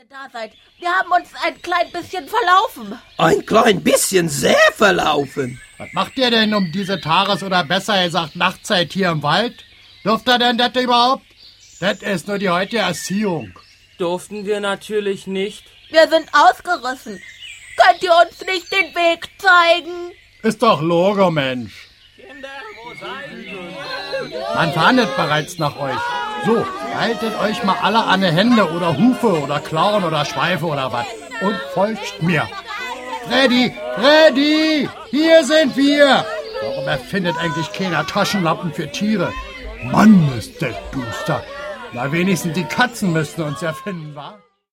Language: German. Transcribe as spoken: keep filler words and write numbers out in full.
ihr da seid. Wir haben uns ein klein bisschen verlaufen. Ein klein bisschen sehr verlaufen. Was macht ihr denn um diese Tages- oder besser gesagt Nachtzeit hier im Wald? Dürft ihr denn das überhaupt? Das ist nur die heutige Erziehung. Durften wir natürlich nicht. Wir sind ausgerissen. Könnt ihr uns nicht den Weg zeigen? Ist doch Logo, Mensch. Kinder, wo seid ihr? Man fahndet bereits nach euch. So, haltet euch mal alle an die Hände oder Hufe oder Klauen oder Schweife oder was. Und folgt mir. Freddy, Freddy, hier sind wir. Warum erfindet eigentlich keiner Taschenlampen für Tiere? Mann, ist das duster. Na, wenigstens die Katzen müssten uns ja finden, wa?